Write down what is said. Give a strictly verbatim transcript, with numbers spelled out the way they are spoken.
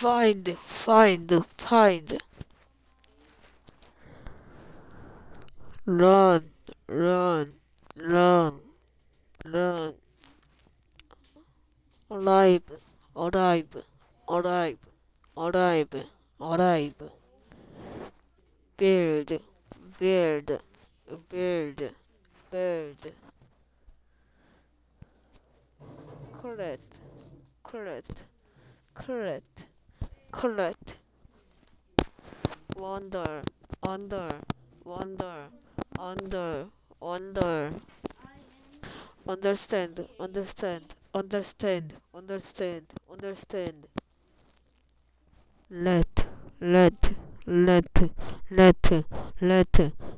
find, find, find, run, run, run, run, alive, alive, alive, alive, alive, build, build, build, build, correct, correct, correct, correct, wonder, under, wonder, under, wonder, understand, understand, understand, understand, understand, let, let, let, let, let,